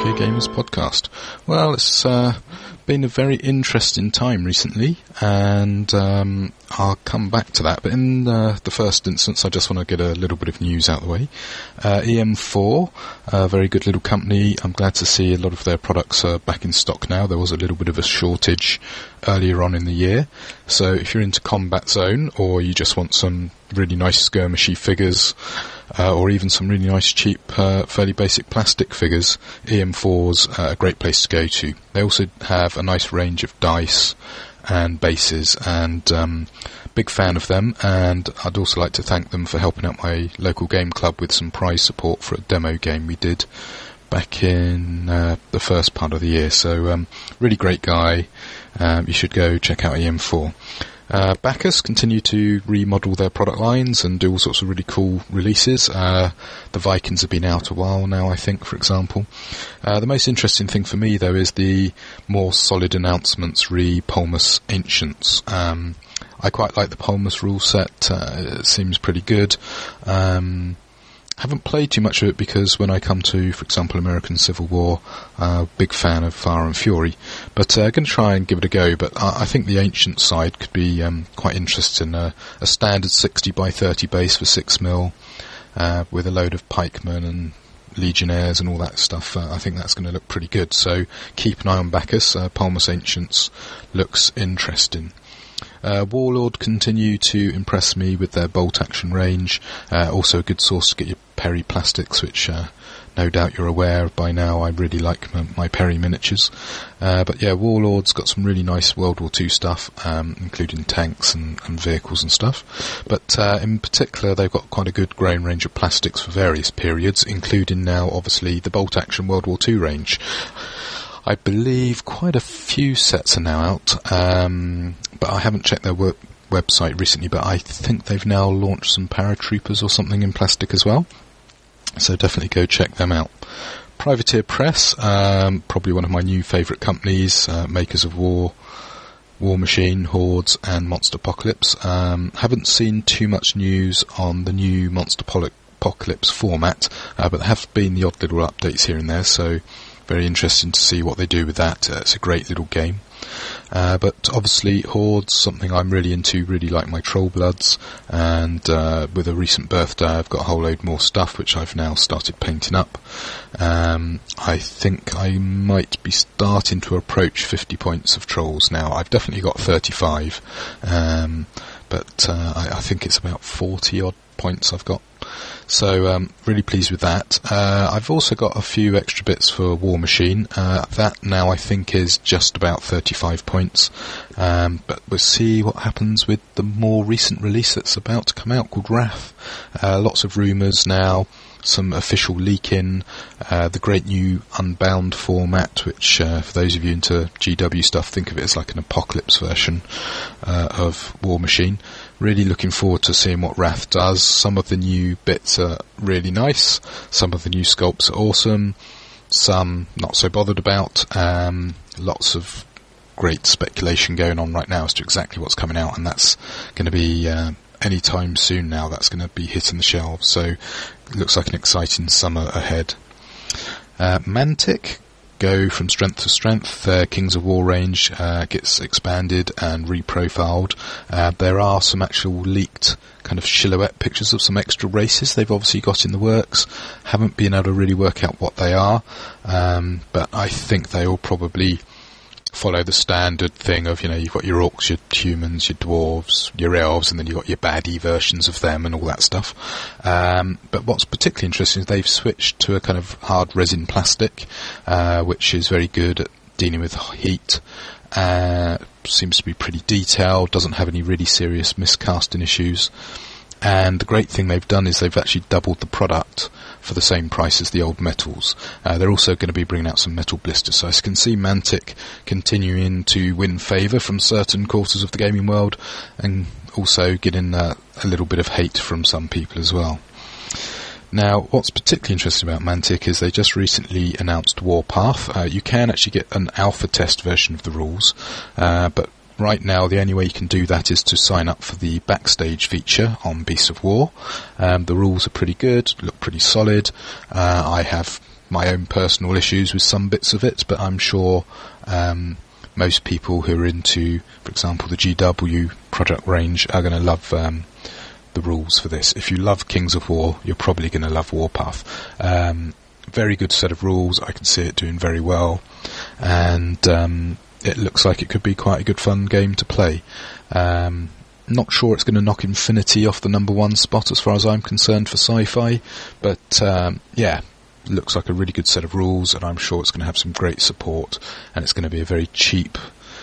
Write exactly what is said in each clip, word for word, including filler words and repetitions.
U K Gamers podcast. Well, it's uh, been a very interesting time recently, and um, I'll come back to that. But in uh, the first instance, I just want to get a little bit of news out of the way. Uh, E M four, a very good little company. I'm glad to see a lot of their products are back in stock now. There was a little bit of a shortage earlier on in the year. So if you're into Combat Zone, or you just want some really nice skirmishy figures, uh, or even some really nice cheap, uh, fairly basic plastic figures, E M four's uh, a great place to go to. They also have a nice range of dice and bases, and um, big fan of them. And I'd also like to thank them for helping out my local game club with some prize support for a demo game we did back in uh, the first part of the year. So um, really great guy. Um, you should go check out E M four. Uh, Bacchus continue to remodel their product lines and do all sorts of really cool releases. Uh, the Vikings have been out a while now, I think, for example. Uh, the most interesting thing for me, though, is the more solid announcements re Polmus Ancients. Um, I quite like the Polmus rule set. Uh, it seems pretty good. Um, haven't played too much of it because when I come to, for example, American Civil War, uh, big fan of Fire and Fury, but uh, going to try and give it a go. But I, I think the Ancient side could be um, quite interesting. Uh, a standard sixty by thirty base for six mil, uh, with a load of pikemen and legionnaires and all that stuff. Uh, I think that's going to look pretty good. So keep an eye on Bacchus. Uh, Polmus Ancients looks interesting. Uh, Warlord continue to impress me with their bolt action range. Uh, also a good source to get your Perry plastics, which uh, no doubt you're aware by now. I really like my, my Perry miniatures. Uh, but yeah, Warlord's got some really nice World War Two stuff, um, including tanks and, and vehicles and stuff. But uh, in particular, they've got quite a good growing range of plastics for various periods, including now, obviously, the bolt action World War Two range. I believe quite a few sets are now out, um, but I haven't checked their web- website recently, but I think they've now launched some paratroopers or something in plastic as well. So definitely go check them out. Privateer Press, um, probably one of my new favourite companies, uh, makers of War, War Machine, Hordes and Monster Apocalypse. Um, haven't seen too much news on the new Monster Apocalypse format, uh, but there have been the odd little updates here and there, so very interesting to see what they do with that. Uh, it's a great little game. Uh, but obviously Hordes, something I'm really into, really like my Troll Bloods, and uh, with a recent birthday I've got a whole load more stuff which I've now started painting up. Um, I think I might be starting to approach fifty points of Trolls now. I've definitely got thirty-five, um, but uh, I, I think it's about forty odd points I've got. So um, really pleased with that. Uh, I've also got a few extra bits for War Machine. Uh, that now I think is just about thirty-five points. Um, but we'll see what happens with the more recent release that's about to come out called Wrath. Uh, lots of rumours now. Some official leaking, uh, the great new Unbound format, which uh, for those of you into G W stuff, think of it as like an Apocalypse version uh, of War Machine. Really looking forward to seeing what Wrath does. Some of the new bits are really nice, some of the new sculpts are awesome, some not so bothered about. Um, lots of great speculation going on right now as to exactly what's coming out, and that's going to be uh, any time soon now. That's going to be hitting the shelves, so it looks like an exciting summer ahead. Uh, Mantic go from strength to strength. Their Kings of War range uh, gets expanded and reprofiled. Uh, there are some actual leaked kind of silhouette pictures of some extra races they've obviously got in the works. Haven't been able to really work out what they are, um, but I think they all probably follow the standard thing of, you know, you've got your orcs, your humans, your dwarves, your elves, and then you've got your baddie versions of them and all that stuff. Um, but what's particularly interesting is they've switched to a kind of hard resin plastic, uh, which is very good at dealing with heat. Uh, seems to be pretty detailed, doesn't have any really serious miscasting issues. And the great thing they've done is they've actually doubled the product for the same price as the old metals. Uh, they're also going to be bringing out some metal blisters. So I can see Mantic continuing to win favour from certain quarters of the gaming world, and also getting uh, a little bit of hate from some people as well. Now, what's particularly interesting about Mantic is they just recently announced Warpath. Uh, you can actually get an alpha test version of the rules, uh, but right now the only way you can do that is to sign up for the backstage feature on Beast of War. Um, the rules are pretty good, look pretty solid. Uh, I have my own personal issues with some bits of it, but I'm sure um, most people who are into, for example, the G W product range are going to love um, the rules for this. If you love Kings of War, you're probably going to love Warpath. Um, very good set of rules. I can see it doing very well, and um, it looks like it could be quite a good fun game to play. Um, not sure it's going to knock Infinity off the number one spot as far as I'm concerned for sci-fi, but um, yeah, looks like a really good set of rules, and I'm sure it's going to have some great support, and it's going to be a very cheap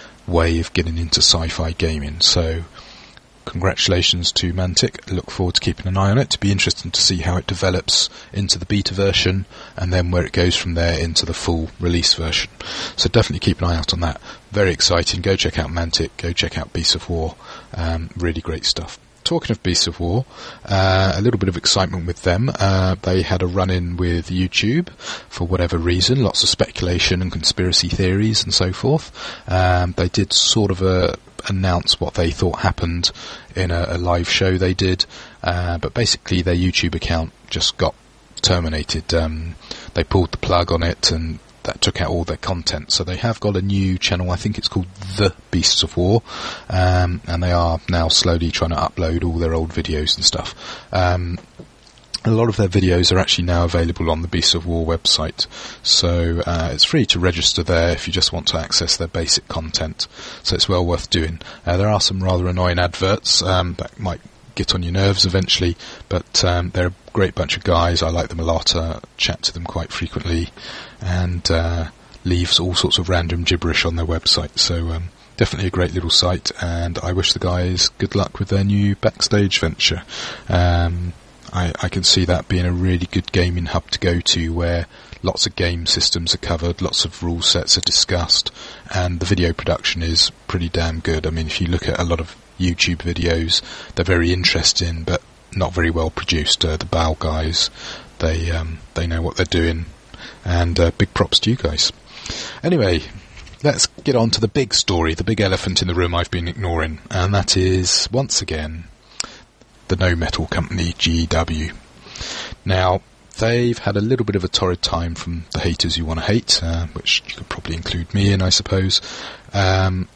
way of getting into sci-fi gaming. So congratulations to Mantic. I look forward to keeping an eye on it. It'll be interesting to see how it develops into the beta version, and then where it goes from there into the full release version. So definitely keep an eye out on that. Very exciting. Go check out Mantic. Go check out Beasts of War. Um, really great stuff. Talking of Beasts of War, uh, a little bit of excitement with them. Uh, they had a run-in with YouTube for whatever reason, lots of speculation and conspiracy theories and so forth. Um, they did sort of uh, announce what they thought happened in a, a live show they did, uh, but basically their YouTube account just got terminated. Um, they pulled the plug on it, and that took out all their content. So they have got a new channel, I think it's called The Beasts of War, um, and they are now slowly trying to upload all their old videos and stuff. Um, a lot of their videos are actually now available on the Beasts of War website, so uh, it's free to register there if you just want to access their basic content, so it's well worth doing. Uh, there are some rather annoying adverts um, that might get on your nerves eventually, but um, they're a great bunch of guys. I like them a lot, uh, chat to them quite frequently, and uh, leaves all sorts of random gibberish on their website. So um, definitely a great little site, and I wish the guys good luck with their new backstage venture. Um, I, I can see that being a really good gaming hub to go to, where lots of game systems are covered, lots of rule sets are discussed, and the video production is pretty damn good. I mean, if you look at a lot of YouTube videos, they're very interesting, but not very well produced. Uh, the Bow guys, they um, they know what they're doing, and uh, big props to you guys. Anyway, let's get on to the big story, the big elephant in the room I've been ignoring, and that is, once again, the No Metal company, G W. Now, they've had a little bit of a torrid time from the haters you want to hate, uh, which you could probably include me in, I suppose. Um,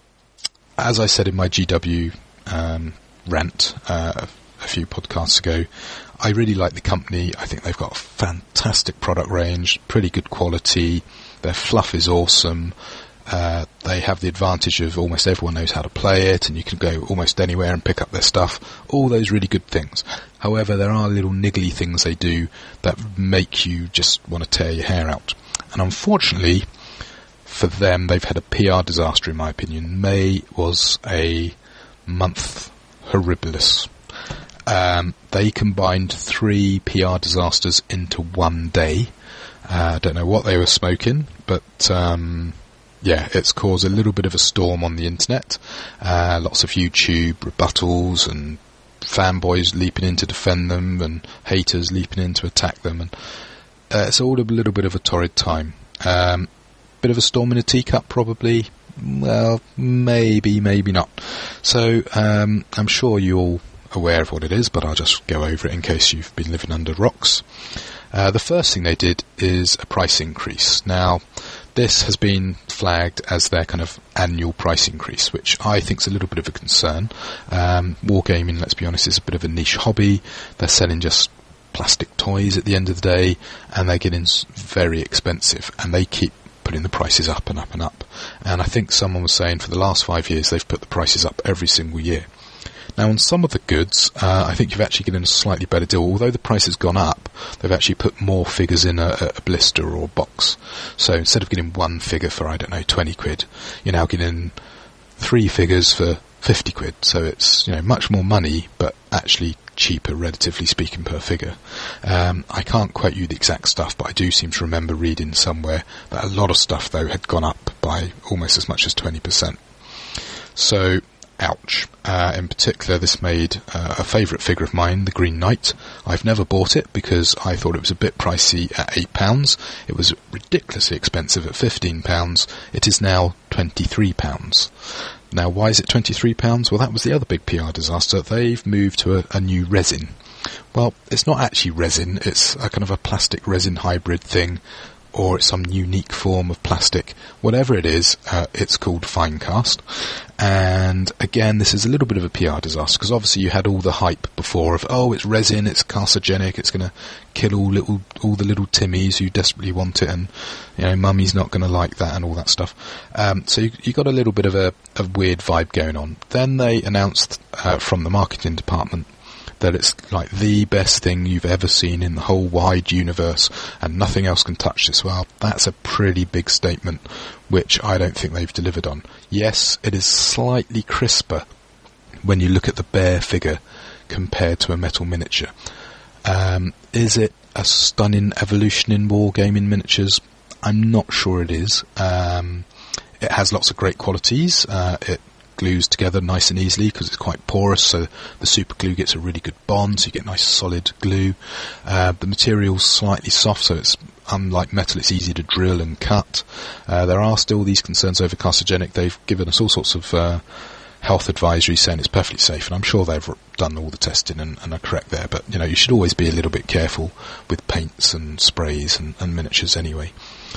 as I said in my G W um, rant uh, a few podcasts ago, I really like the company. I think they've got a fantastic product range, pretty good quality. Their fluff is awesome. Uh, they have the advantage of almost everyone knows how to play it, and you can go almost anywhere and pick up their stuff. All those really good things. However, there are little niggly things they do that make you just want to tear your hair out. And unfortunately, for them, they've had a P R disaster, in my opinion. May was a month horribilis. Um, they combined three P R disasters into one day. I uh, don't know what they were smoking, but um, yeah, it's caused a little bit of a storm on the internet. Uh, lots of YouTube rebuttals and fanboys leaping in to defend them, and haters leaping in to attack them, and uh, it's all a little bit of a torrid time. Um, bit of a storm in a teacup, probably. Well, maybe, maybe not. So um, I'm sure you're all aware of what it is, but I'll just go over it in case you've been living under rocks. Uh, the first thing they did is a price increase. Now, this has been flagged as their kind of annual price increase, which I think is a little bit of a concern. Um, wargaming, let's be honest, is a bit of a niche hobby. They're selling just plastic toys at the end of the day, and they're getting very expensive, and they keep putting the prices up and up and up. And I think someone was saying for the last five years they've put the prices up every single year. Now, on some of the goods, uh, I think you've actually getting a slightly better deal. Although the price has gone up, they've actually put more figures in a, a blister or a box. So instead of getting one figure for, I don't know, twenty quid, you're now getting three figures for fifty quid. So it's, you know, much more money, but actually cheaper, relatively speaking, per figure. Um, I can't quote you the exact stuff, but I do seem to remember reading somewhere that a lot of stuff, though, had gone up by almost as much as twenty percent. So, ouch. Uh, in particular, this made uh, a favourite figure of mine, the Green Knight. I've never bought it because I thought it was a bit pricey at eight pounds. It was ridiculously expensive at fifteen pounds. It is now twenty-three pounds. Now, why is it twenty-three pounds? Well, that was the other big P R disaster. They've moved to a, a new resin. Well, it's not actually resin. It's a kind of a plastic resin hybrid thing, or it's some unique form of plastic. Whatever it is, uh, it's called Finecast. And again, this is a little bit of a P R disaster, because obviously you had all the hype before of, oh, it's resin, it's carcinogenic, it's going to kill all little, all the little Timmies who desperately want it, and, you know, mummy's not going to like that and all that stuff. Um, so you, you got a little bit of a, a weird vibe going on. Then they announced uh, from the marketing department that it's like the best thing you've ever seen in the whole wide universe, and nothing else can touch this. Well, that's a pretty big statement, which I don't think they've delivered on. Yes, it is slightly crisper when you look at the bare figure compared to a metal miniature. Um, is it a stunning evolution in wargaming miniatures? I'm not sure it is. Um, it has lots of great qualities. Uh, it glues together nice and easily because it's quite porous, so the super glue gets a really good bond, so you get nice solid glue. Uh, the material's slightly soft, so it's unlike metal, it's easy to drill and cut. Uh, there are still these concerns over carcinogenic. They've given us all sorts of uh, health advisories saying it's perfectly safe, and I'm sure they've done all the testing and, and are correct there, but you know, you should always be a little bit careful with paints and sprays and, and miniatures anyway.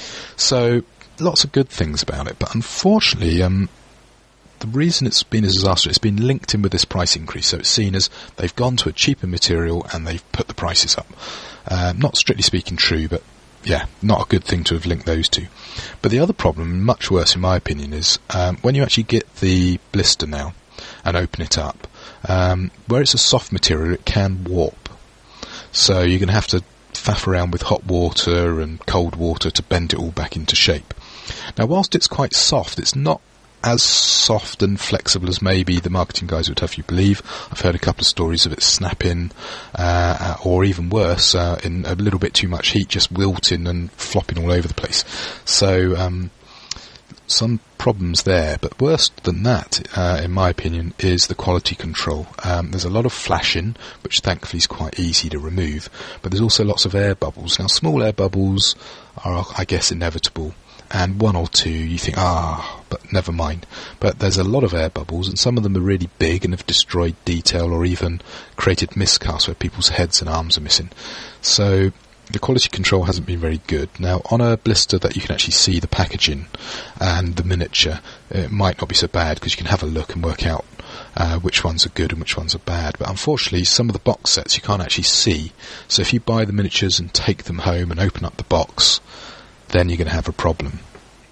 So lots of good things about it, but unfortunately um the reason it's been a disaster, it's been linked in with this price increase, so it's seen as they've gone to a cheaper material and they've put the prices up. Uh, not strictly speaking true, but yeah, not a good thing to have linked those two. But the other problem, much worse in my opinion, is um, when you actually get the blister now and open it up, um, where it's a soft material, it can warp. So you're going to have to faff around with hot water and cold water to bend it all back into shape. Now, whilst it's quite soft, it's not as soft and flexible as maybe the marketing guys would have you believe. I've heard a couple of stories of it snapping, uh, or even worse, uh, in a little bit too much heat, just wilting and flopping all over the place. So, um, some problems there, but worse than that, uh, in my opinion, is the quality control. Um, there's a lot of flashing, which thankfully is quite easy to remove, but there's also lots of air bubbles. Now, small air bubbles are, I guess, inevitable. And one or two you think, ah, but never mind. But there's a lot of air bubbles, and some of them are really big and have destroyed detail or even created miscasts where people's heads and arms are missing. So the quality control hasn't been very good. Now, on a blister that you can actually see the packaging and the miniature, it might not be so bad because you can have a look and work out uh, which ones are good and which ones are bad. But unfortunately, some of the box sets you can't actually see. So if you buy the miniatures and take them home and open up the box, then you're going to have a problem.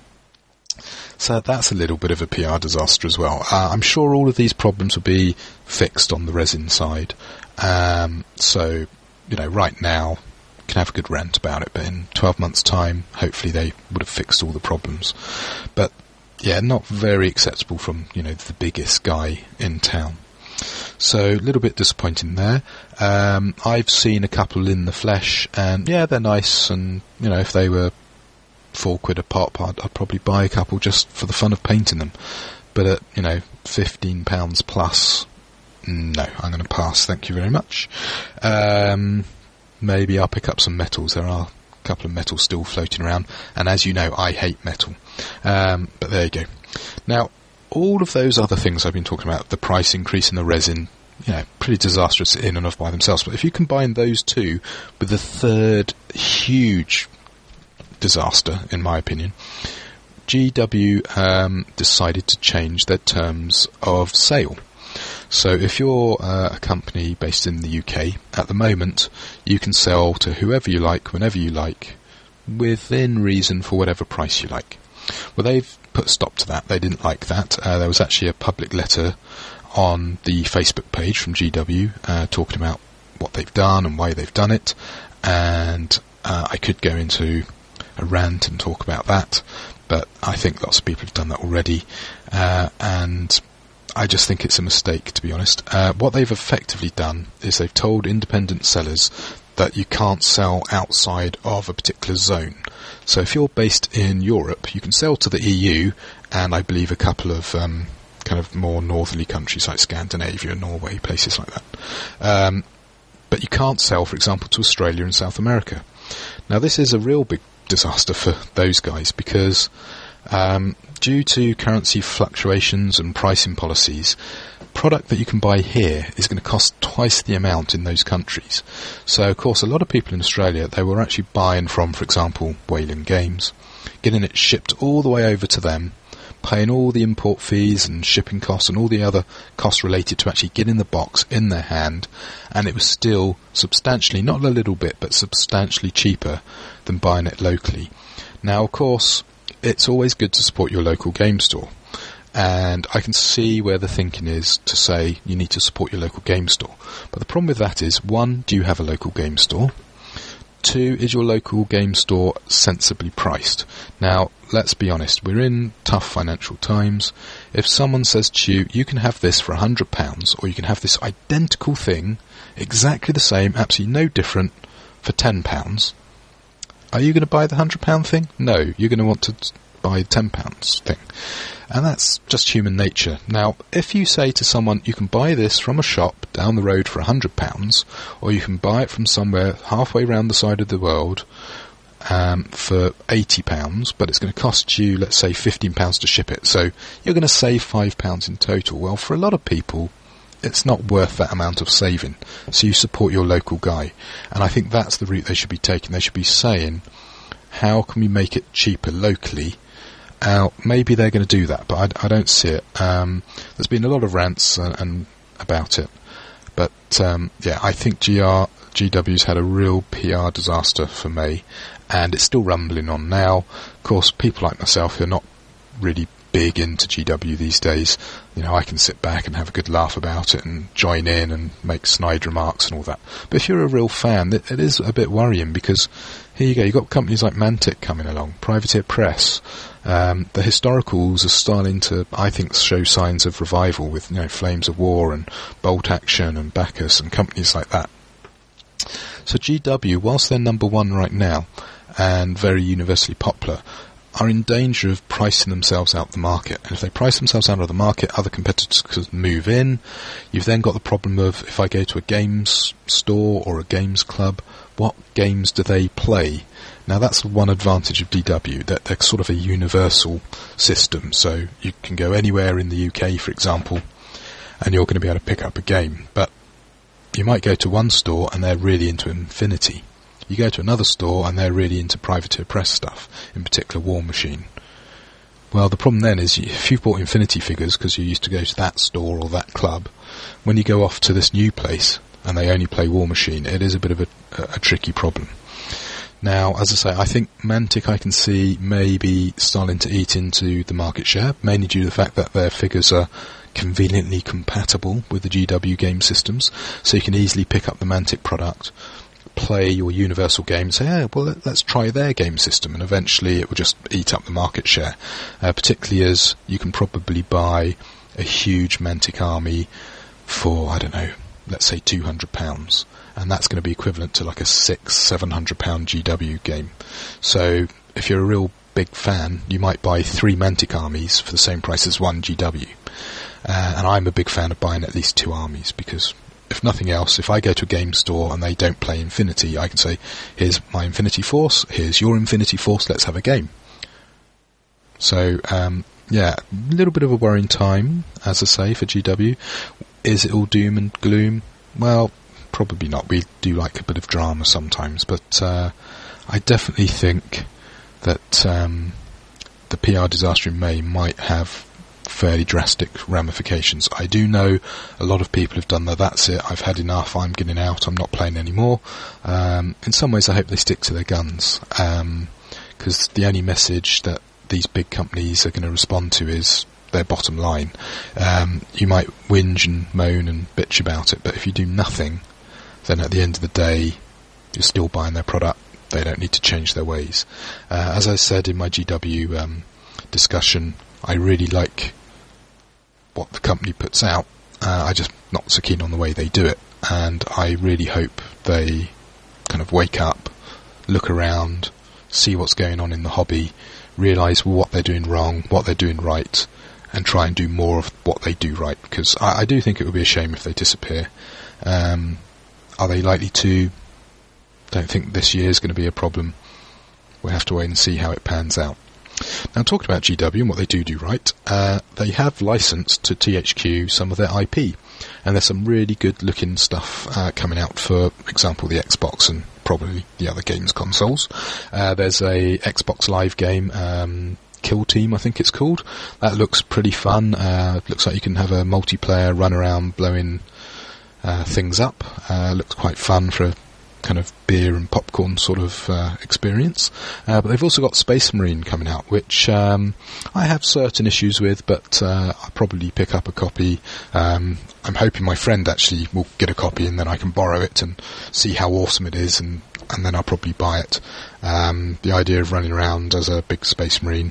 So that's a little bit of a P R disaster as well. Uh, I'm sure all of these problems will be fixed on the resin side. Um, so, you know, right now, you can have a good rant about it, but in twelve months' time, hopefully they would have fixed all the problems. But, yeah, not very acceptable from, you know, the biggest guy in town. So, a little bit disappointing there. Um, I've seen a couple in the flesh, and, yeah, they're nice, and, you know, if they were four quid a pop, I'd, I'd probably buy a couple just for the fun of painting them. But at, you know, fifteen pounds plus, no, I'm going to pass, thank you very much. Um, maybe I'll pick up some metals. There are a couple of metals still floating around, and as you know, I hate metal. Um, but there you go. Now, all of those other things I've been talking about, the price increase in the resin, you know, pretty disastrous in and of by themselves. But if you combine those two with the third huge disaster, in my opinion, G W um, decided to change their terms of sale. So if you're uh, a company based in the U K, at the moment, you can sell to whoever you like, whenever you like, within reason for whatever price you like. Well, they've put a stop to that. They didn't like that. Uh, there was actually a public letter on the Facebook page from G W uh, talking about what they've done and why they've done it, and uh, I could go into a rant and talk about that, but I think lots of people have done that already, uh, and I just think it's a mistake, to be honest. Uh, what they've effectively done is they've told independent sellers that you can't sell outside of a particular zone. So if you're based in Europe, you can sell to the E U and I believe a couple of um, kind of more northerly countries like Scandinavia, Norway, places like that. Um, but you can't sell, for example, to Australia and South America. Now this is a real big disaster for those guys because um, due to currency fluctuations and pricing policies, product that you can buy here is going to cost twice the amount in those countries. So, of course, a lot of people in Australia, they were actually buying from, for example, Wayland Games, getting it shipped all the way over to them, paying all the import fees and shipping costs and all the other costs related to actually getting the box in their hand, and it was still substantially, not a little bit, but substantially cheaper than buying it locally. Now, of course, it's always good to support your local game store. And I can see where the thinking is to say you need to support your local game store. But the problem with that is, one, do you have a local game store? Two, is your local game store sensibly priced? Now, let's be honest, we're in tough financial times. If someone says to you, you can have this for one hundred pounds, or you can have this identical thing, exactly the same, absolutely no different, for ten pounds, are you going to buy the one hundred pound thing? No, you're going to want to buy ten pounds thing. And that's just human nature. Now, if you say to someone, you can buy this from a shop down the road for one hundred pounds, or you can buy it from somewhere halfway around the side of the world um, for eighty pounds, but it's going to cost you, let's say, fifteen pounds to ship it. So you're going to save five pounds in total. Well, for a lot of people, it's not worth that amount of saving. So you support your local guy. And I think that's the route they should be taking. They should be saying, how can we make it cheaper locally? Uh, maybe they're going to do that, but I, I don't see it. Um, there's been a lot of rants and, and about it, but um, yeah, I think G R G W's had a real P R disaster for May, and it's still rumbling on now. Of course, people like myself who are not really big into G W these days, you know, I can sit back and have a good laugh about it and join in and make snide remarks and all that. But if you're a real fan, it, it is a bit worrying, because here you go, you've got companies like Mantic coming along, Privateer Press. Um, the historicals are starting to, I think, show signs of revival with, you know, Flames of War and Bolt Action and Bacchus and companies like that. So G W, whilst they're number one right now and very universally popular, are in danger of pricing themselves out the market. And if they price themselves out of the market, other competitors could move in. You've then got the problem of, if I go to a games store or a games club, what games do they play? Now, that's one advantage of D W, that they're sort of a universal system. So you can go anywhere in the U K, for example, and you're going to be able to pick up a game. But you might go to one store and they're really into Infinity. You go to another store and they're really into Privateer Press stuff, in particular War Machine. Well, the problem then is, if you've bought Infinity figures because you used to go to that store or that club, when you go off to this new place and they only play War Machine, it is a bit of a, a, a tricky problem. Now, as I say, I think Mantic, I can see maybe starting to eat into the market share, mainly due to the fact that their figures are conveniently compatible with the G W game systems, so you can easily pick up the Mantic product, play your universal game, and say, hey, well, let's try their game system, and eventually it will just eat up the market share, uh, particularly as you can probably buy a huge Mantic army for, I don't know, let's say two hundred pounds. And that's going to be equivalent to like a six, seven hundred pound G W game. So if you're a real big fan, you might buy three Mantic armies for the same price as one G W. Uh, and I'm a big fan of buying at least two armies, because if nothing else, if I go to a game store and they don't play Infinity, I can say, here's my Infinity Force, here's your Infinity Force, let's have a game. So, um, yeah, a little bit of a worrying time, as I say, for G W. Is it all doom and gloom? Well, probably not. We do like a bit of drama sometimes, but uh, I definitely think that um, the P R disaster in May might have fairly drastic ramifications. I do know a lot of people have done that. That's it. I've had enough. I'm getting out. I'm not playing anymore. Um, in some ways, I hope they stick to their guns, because um, the only message that these big companies are going to respond to is their bottom line. Um, you might whinge and moan and bitch about it, but if you do nothing, then at the end of the day, you're still buying their product. They don't need to change their ways. Uh, as I said in my G W um, discussion, I really like what the company puts out. Uh, I just not so keen on the way they do it, and I really hope they kind of wake up, look around, see what's going on in the hobby, realise what they're doing wrong, what they're doing right, and try and do more of what they do right, because I, I do think it would be a shame if they disappear. Um, are they likely to? Don't think this year is going to be a problem. We'll have to wait and see how it pans out. Now, talking about G W and what they do do right, uh, they have licensed to T H Q some of their I P, and there's some really good-looking stuff uh, coming out, for example, the Xbox and probably the other games consoles. Uh, there's a Xbox Live game, um, Kill Team, I think it's called. That looks pretty fun. Uh, looks like you can have a multiplayer run around blowing uh, things up. Uh, looks quite fun for a kind of beer and popcorn sort of uh, experience. Uh, but they've also got Space Marine coming out, which um, I have certain issues with, but uh, I'll probably pick up a copy. Um, I'm hoping my friend actually will get a copy and then I can borrow it and see how awesome it is, and, and then I'll probably buy it. Um, the idea of running around as a big Space Marine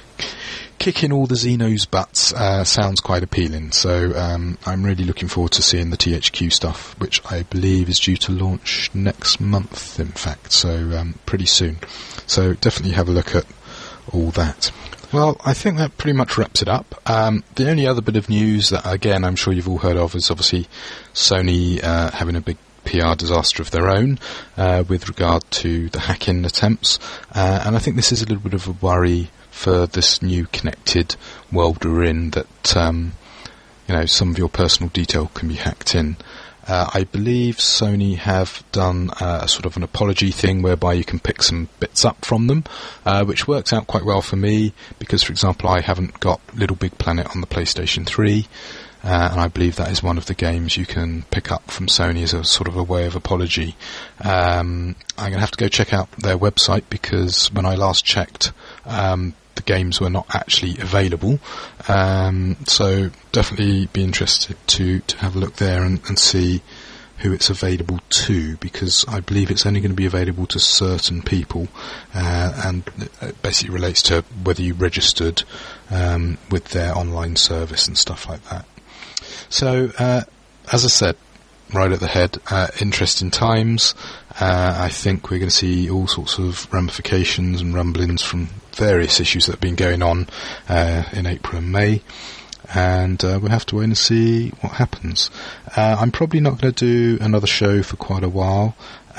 kicking all the Xenos' butts uh, sounds quite appealing, so um, I'm really looking forward to seeing the T H Q stuff, which I believe is due to launch next month, in fact, so um, pretty soon. So definitely have a look at all that. Well, I think that pretty much wraps it up. Um, the only other bit of news that, again, I'm sure you've all heard of is obviously Sony uh, having a big P R disaster of their own uh, with regard to the hacking attempts, uh, and I think this is a little bit of a worry for this new connected world we're in, that um, you know, some of your personal detail can be hacked in. Uh, I believe Sony have done uh, a sort of an apology thing whereby you can pick some bits up from them, uh, which works out quite well for me because, for example, I haven't got Little Big Planet on the PlayStation three, uh, and I believe that is one of the games you can pick up from Sony as a sort of a way of apology. Um, I'm going to have to go check out their website because when I last checked, um, the games were not actually available, um, so definitely be interested to, to have a look there and, and see who it's available to, because I believe it's only going to be available to certain people, uh, and it basically relates to whether you registered um, with their online service and stuff like that. So, uh, as I said, right at the head, uh, interesting times. Uh, I think we're going to see all sorts of ramifications and rumblings from various issues that have been going on uh, in April and May, and uh, we'll have to wait and see what happens. Uh, I'm probably not going to do another show for quite a while,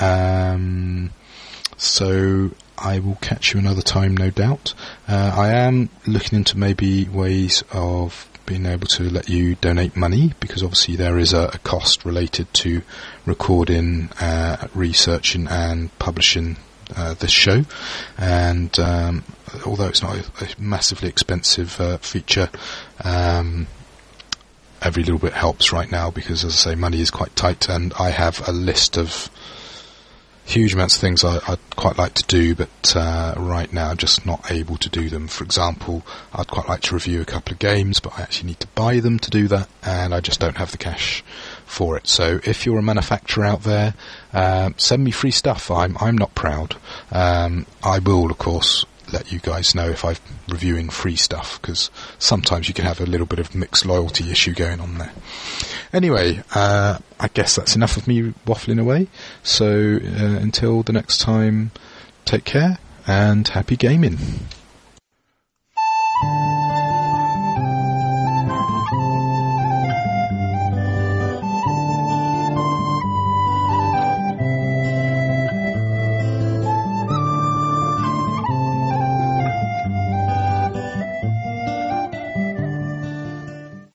um, so I will catch you another time, no doubt. Uh, I am looking into maybe ways of being able to let you donate money, because obviously there is a, a cost related to recording, uh, researching and publishing uh, this show, and um, although it's not a, a massively expensive uh, feature, um, every little bit helps right now, because as I say, money is quite tight, and I have a list of huge amounts of things I, I'd quite like to do, but uh, right now I'm just not able to do them. For example, I'd quite like to review a couple of games, but I actually need to buy them to do that, and I just don't have the cash for it. So if you're a manufacturer out there, uh, send me free stuff. I'm I'm not proud. Um, I will, of course, let you guys know if I'm reviewing free stuff, because sometimes you can have a little bit of mixed loyalty issue going on there. Anyway, uh, I guess that's enough of me waffling away. So uh, until the next time, take care and happy gaming.